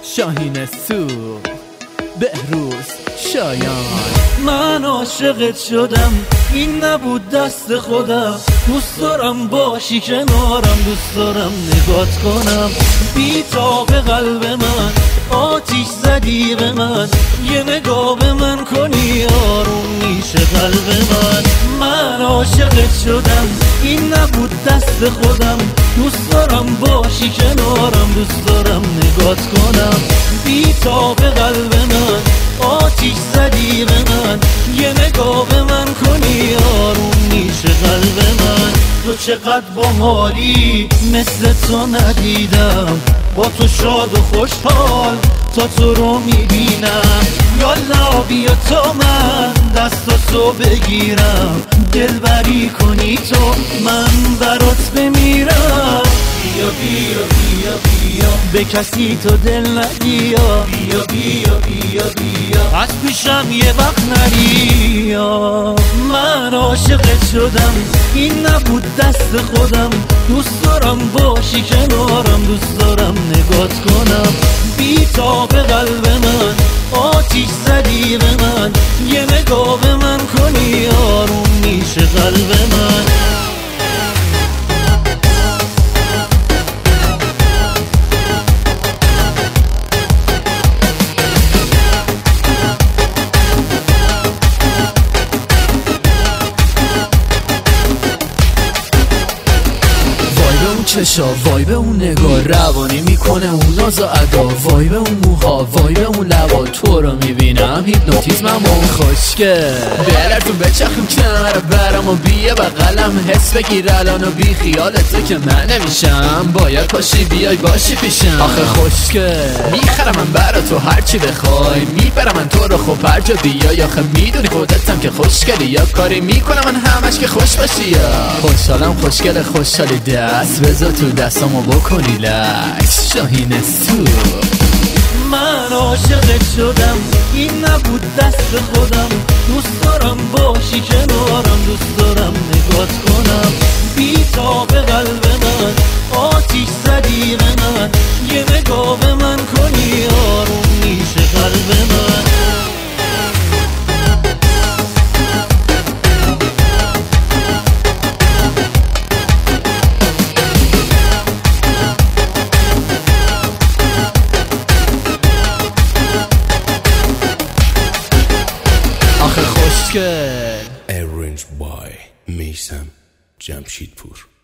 شاهین سوق، بهروز شایان. من عاشقت شدم، این نبود دست خودم. دوست دارم باشی کنارم، دوست دارم نگات کنم. بی تاب قلب من آتیش زدی به من، یه نگاه به من کنی آروم میشه قلب من. من عاشقت شدم، این نبود دست خودم. دوست دارم باشی کنارم، دوست دارم نگات کنم. بی تاب قلب من آتیش زدی به من، یه نگاه به من کنی آروم میشه قلب من. تو چقدر باحالی، مثل تو ندیدم. با تو شاد و خوشحال تا تو رو میبینم. یالا بیا تا من دستاتو بگیرم، دلبری کنی تو من برات بمیرم. بیا بیا بیا بیا به کسی تو دل ندیا. بیا بیا بیا بیا از پیشم یه وقت نریا. من عاشقت شدم، این نبود دست خودم. دوست دارم باشی کنارم، دوست دارم نگات کنم. بی تاب قلب من آتیش زدی به من، یه نگاه به من کنی آروم میشه قلب من. چشا وای به اون نگاه، روانی میکنه اون ناز و ادا. وای به اون موها، وای به اون لبا. تو رو میبینم هیپنوتیزمم اون خوشگل. براتون بچخیم کنار برم و بیه بغلم. حس بگیر الان و بی خیالت تو که من نمیشم. باید پاشی بیای باشی پیشم. آخه خوشگل میخرم من برا تو هرچی بخوای. میبرم من تو رو خب هر جا بیای. آخه میدونی خودتم که خوشگلی، یا کاری میکنم من همش که خوش باشی. یا خوشحالم خوشگل خوشحالی، دست بذار تو دستامو بکنی لکس. شاهین سوق. من عاشقت شدم، این نبود دست خودم. دوست دارم باشی کنارم، دوست دارم نگات کنم. بی تاب قلب من آتیش زدی به من، یه نگاه به من کنی آروم میشه قلب من. آخه خوشگل. Arranged by میثم جمشیدپور.